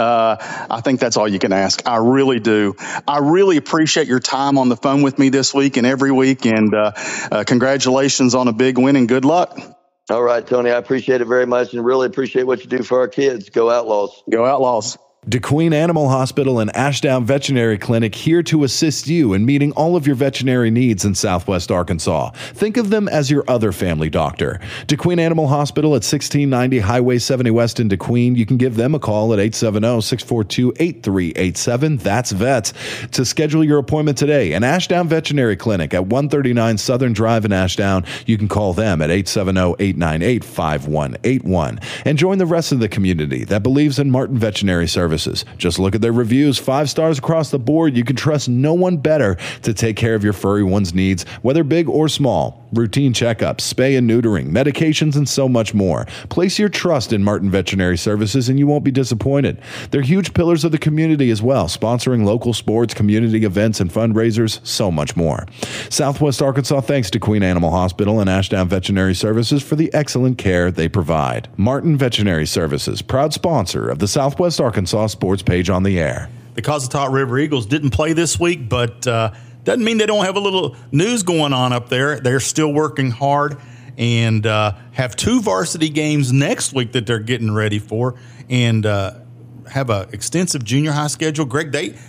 I think that's all you can ask. I really do. I really appreciate your time on the phone with me this week and every week. And congratulations on a big win, and good luck. All right, Tony, I appreciate it very much, and really appreciate what you do for our kids. Go Outlaws. Go Outlaws. DeQueen Animal Hospital and Ashdown Veterinary Clinic, here to assist you in meeting all of your veterinary needs in Southwest Arkansas. Think of them as your other family doctor. DeQueen Animal Hospital at 1690 Highway 70 West in DeQueen. You can give them a call at 870-642-8387. That's Vets. To schedule your appointment today, and Ashdown Veterinary Clinic at 139 Southern Drive in Ashdown. You can call them at 870-898-5181. And join the rest of the community that believes in Martin Veterinary Services. Just look at their reviews, 5 stars across the board. You can trust no one better to take care of your furry one's needs, whether big or small. Routine checkups, spay and neutering, medications, and so much more. Place your trust in Martin Veterinary Services and you won't be disappointed. They're huge pillars of the community as well, sponsoring local sports, community events, and fundraisers, so much more. Southwest Arkansas thanks to Queen Animal Hospital and Ashdown Veterinary Services for the excellent care they provide. Martin Veterinary Services, proud sponsor of the Southwest Arkansas Sports Page on the Air. The Cossatot River Eagles didn't play this week, but doesn't mean they don't have a little news going on up there. They're still working hard and have 2 varsity games next week that they're getting ready for, and have an extensive junior high schedule. Greg,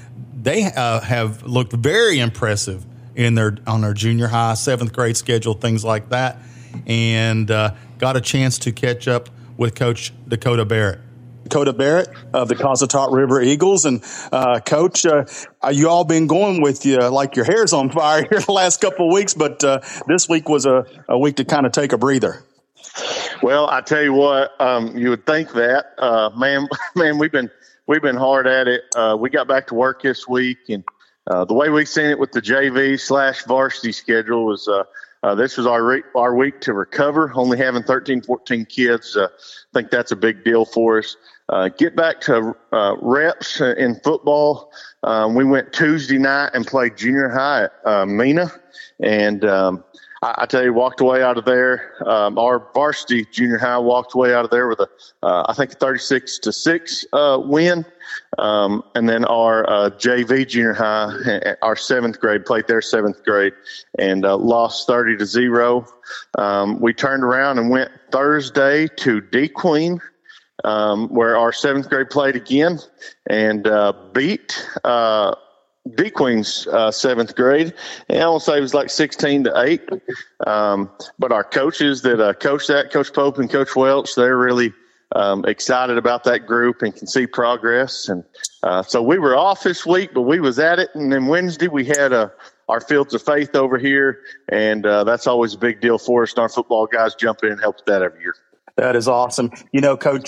they have looked very impressive on their junior high, 7th grade schedule, things like that, and got a chance to catch up with Coach Dakota Barrett. Dakota Barrett of the Cossatot River Eagles. And, Coach, you all been going with you like your hair's on fire here the last couple of weeks, but this week was a week to kind of take a breather. Well, I tell you what, you would think that, man, we've been hard at it. We got back to work this week, and the way we've seen it with the JV/varsity schedule was this was our week to recover, only having 13, 14 kids. I think that's a big deal for us. Get back to reps in football. We went Tuesday night and played junior high at Mena, and I tell you, walked away out of there. Our varsity junior high walked away out of there with I think a 36-6 win. And then our JV junior high, our 7th grade, played their 7th grade and lost 30-0. We turned around and went Thursday to DeQueen, where our 7th grade played again and beat DeQueen's 7th grade. And I want to say it was like 16-8. But our coaches that coach that, Coach Pope and Coach Welch, they're really excited about that group and can see progress. And so we were off this week, but we was at it. And then Wednesday we had our Fields of Faith over here, and that's always a big deal for us. And our football guys jump in and help with that every year. That is awesome. You know, Coach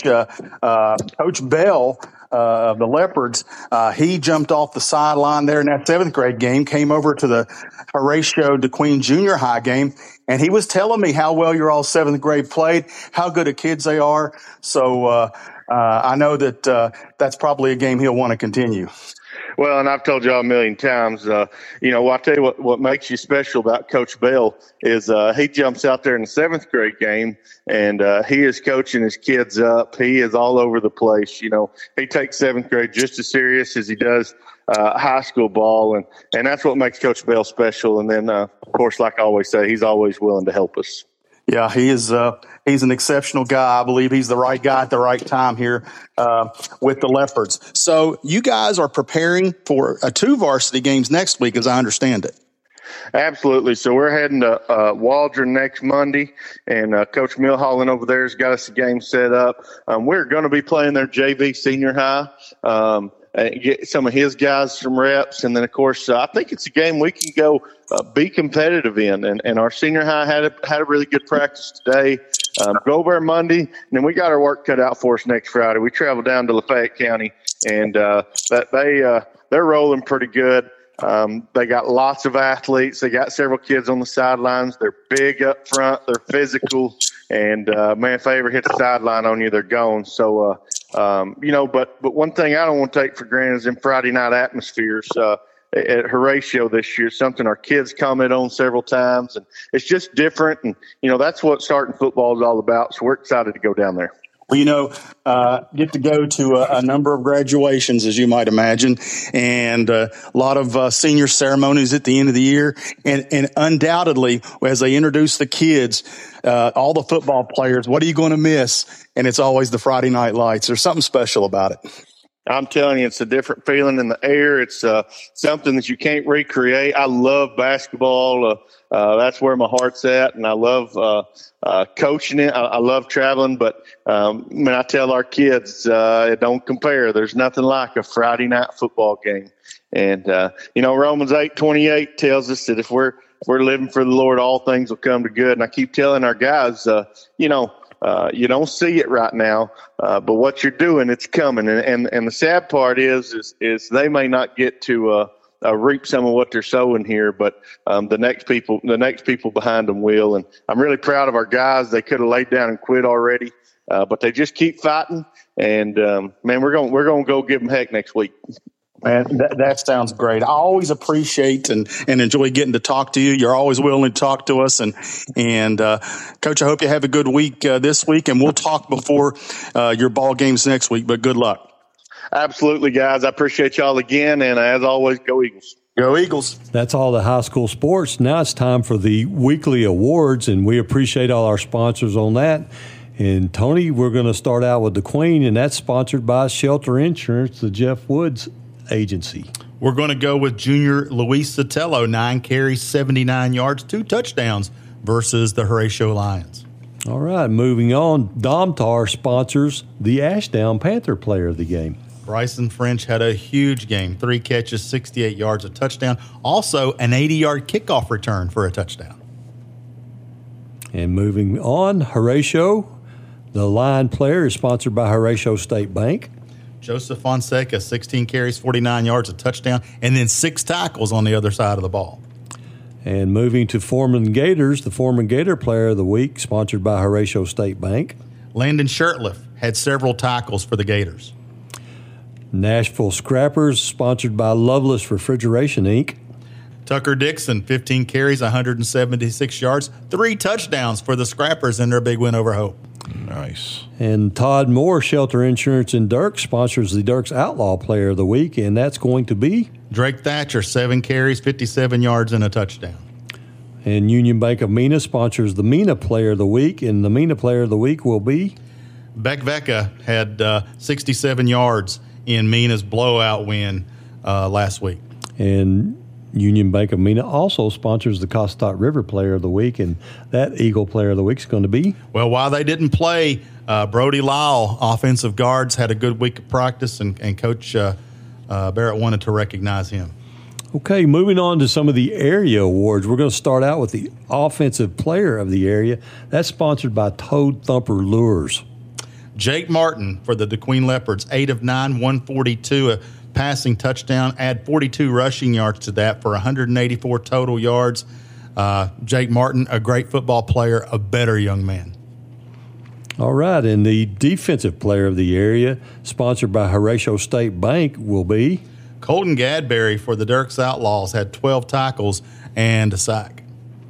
Bell of the Leopards, he jumped off the sideline there in that 7th grade game, came over to the Horatio DeQueen Junior High game, and he was telling me how well your all 7th grade played, how good of kids they are. So I know that that's probably a game he'll want to continue. Well, and I've told y'all a million times, I'll tell you what makes you special about Coach Bell is he jumps out there in the 7th grade game, and he is coaching his kids up. He is all over the place. He takes 7th grade just as serious as he does high school ball, and that's what makes Coach Bell special. And then, of course, like I always say, he's always willing to help us. Yeah, he is. He's an exceptional guy. I believe he's the right guy at the right time here with the Leopards. So you guys are preparing for 2 varsity games next week, as I understand it. Absolutely. So we're heading to Waldron next Monday, and Coach Milholland over there has got us a game set up. We're going to be playing their JV senior high. Get some of his guys some reps. And then, of course, I think it's a game we can go be competitive in. And our senior high had a really good practice today. Go over there Monday, and then we got our work cut out for us next Friday. We travel down to Lafayette County, and they're rolling pretty good. They got lots of athletes. They got several kids on the sidelines. They're big up front. They're physical. And, man, if they ever hit the sideline on you, they're gone. So, but one thing I don't want to take for granted is them Friday night atmospheres at Horatio this year, something our kids comment on several times. And it's just different. And, that's what starting football is all about. So we're excited to go down there. Well, get to go to a number of graduations, as you might imagine, and a lot of senior ceremonies at the end of the year. And undoubtedly, as they introduce the kids, all the football players, what are you going to miss? And it's always the Friday night lights. There's something special about it. I'm telling you, it's a different feeling in the air. It's something that you can't recreate. I love basketball. That's where my heart's at, and I love coaching it. I love traveling, but when I tell our kids, it don't compare. There's nothing like a Friday night football game. And, Romans 8:28 tells us that if we're living for the Lord, all things will come to good. And I keep telling our guys, you don't see it right now, but what you're doing, it's coming. And the sad part is they may not get to reap some of what they're sowing here, but the next people behind them will. And I'm really proud of our guys. They could have laid down and quit already, but they just keep fighting. And man, we're going to go give them heck next week. Man, that sounds great. I always appreciate and enjoy getting to talk to you. You're always willing to talk to us. And Coach, I hope you have a good week this week, and we'll talk before your ball games next week, but good luck. Absolutely, guys. I appreciate y'all again. And as always, go Eagles. Go Eagles. That's all the high school sports. Now it's time for the weekly awards, and we appreciate all our sponsors on that. And, Tony, we're going to start out with the Queen, and that's sponsored by Shelter Insurance, the Jeff Woods agency. We're going to go with junior Luis Sotelo, 9 carries, 79 yards, 2 touchdowns versus the Horatio Lions. All right, moving on. Domtar sponsors the Ashdown Panther Player of the Game. Bryson French had a huge game, 3 catches, 68 yards, a touchdown. Also, an 80-yard kickoff return for a touchdown. And moving on, Horatio, the Lion Player, is sponsored by Horatio State Bank. Joseph Fonseca, 16 carries, 49 yards, a touchdown, and then 6 tackles on the other side of the ball. And moving to Foreman Gators, the Foreman Gator Player of the Week, sponsored by Horatio State Bank. Landon Shirtliff had several tackles for the Gators. Nashville Scrappers, sponsored by Loveless Refrigeration, Inc. Tucker Dixon, 15 carries, 176 yards, 3 touchdowns for the Scrappers in their big win over Hope. Nice. And Todd Moore, Shelter Insurance in Dirks, sponsors the Dirks Outlaw Player of the Week, and that's going to be Drake Thatcher, 7 carries, 57 yards, and a touchdown. And Union Bank of Mena sponsors the Mena Player of the Week, and the Mena Player of the Week will be Beck Vecca had 67 yards in Mena's blowout win last week. And Union Bank of Mena also sponsors the Cossatot River Player of the Week, and that Eagle Player of the Week is going to be? Well, while they didn't play, Brody Lyle, offensive guards, had a good week of practice, and Coach Barrett wanted to recognize him. Okay, moving on to some of the area awards. We're going to start out with the Offensive Player of the Area. That's sponsored by Toad Thumper Lures. Jake Martin for the DeQueen Leopards, 8 of 9, 142, a passing touchdown. Add 42 rushing yards to that for 184 total yards. Jake Martin, a great football player, a better young man. All right, and the Defensive Player of the Area, sponsored by Horatio State Bank, will be Colton Gadberry for the Dirks Outlaws, had 12 tackles and a sack.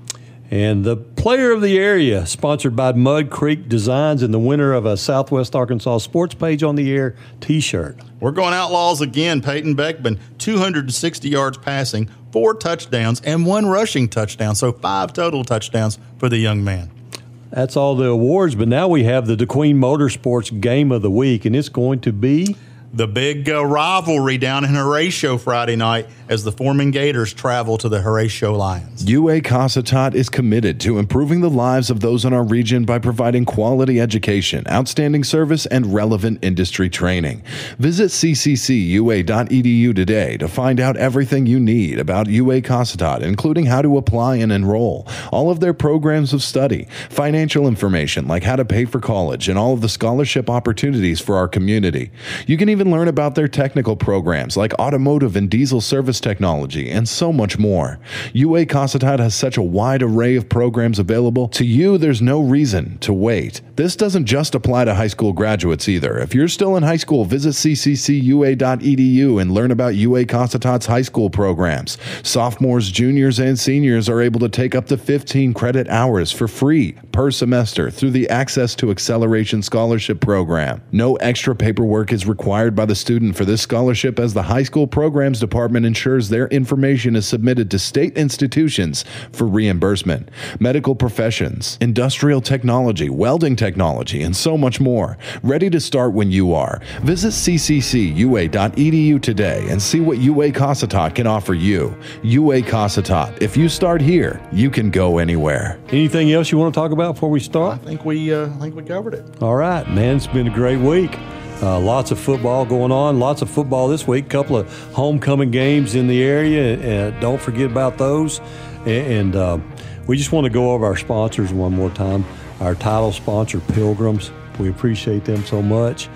And the Player of the Area, sponsored by Mud Creek Designs, and the winner of a Southwest Arkansas Sports Page on the Air T-shirt. We're going Outlaws again. Peyton Beckman, 260 yards passing, 4 touchdowns, and 1 rushing touchdown. So 5 total touchdowns for the young man. That's all the awards, but now we have the DeQueen Motorsports Game of the Week, and it's going to be the big rivalry down in Horatio Friday night as the Foreman Gators travel to the Horatio Lions. UA Cossatot is committed to improving the lives of those in our region by providing quality education, outstanding service, and relevant industry training. Visit cccua.edu today to find out everything you need about UA Cossatot, including how to apply and enroll, all of their programs of study, financial information like how to pay for college, and all of the scholarship opportunities for our community. You can even learn about their technical programs like automotive and diesel service technology and so much more. UA Cossatot has such a wide array of programs available. To you, there's no reason to wait. This doesn't just apply to high school graduates either. If you're still in high school, visit cccua.edu and learn about UA Cossatot's high school programs. Sophomores, juniors, and seniors are able to take up to 15 credit hours for free per semester through the Access to Acceleration Scholarship Program. No extra paperwork is required by the student for this scholarship, as the high school programs department ensures their information is submitted to state institutions for reimbursement. Medical professions, industrial technology, welding technology, and so much more. Ready to start when you are. Visit cccua.edu today and see what UA Cossatot can offer you. UA Cossatot. If you start here, you can go anywhere. Anything else you want to talk about before we start? I think we covered it. All right, man. It's been a great week. Lots of football going on. Lots of football this week. Couple of homecoming games in the area. Don't forget about those. And we just want to go over our sponsors one more time. Our title sponsor, Pilgrims. We appreciate them so much.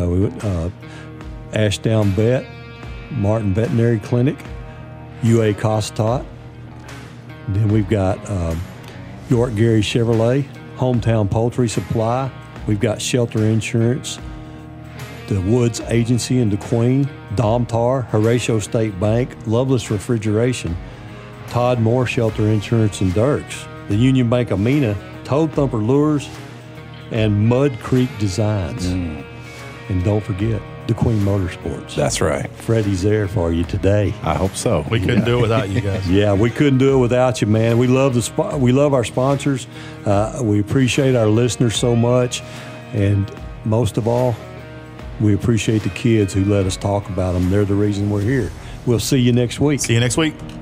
Ashdown Vet, Martin Veterinary Clinic, UA Cossatot. Then we've got York Gary Chevrolet, Hometown Poultry Supply. We've got Shelter Insurance, the Woods Agency in DeQueen, Domtar, Horatio State Bank, Loveless Refrigeration, Todd Moore Shelter Insurance in Dirks, the Union Bank of Mena, Toad Thumper Lures, and Mud Creek Designs. And don't forget, DeQueen Motorsports. That's right. Freddie's there for you today. I hope so. We couldn't do it without you guys. Yeah, we couldn't do it without you, man. We love we love our sponsors. We appreciate our listeners so much, and most of all, we appreciate the kids who let us talk about them. They're the reason we're here. We'll see you next week. See you next week.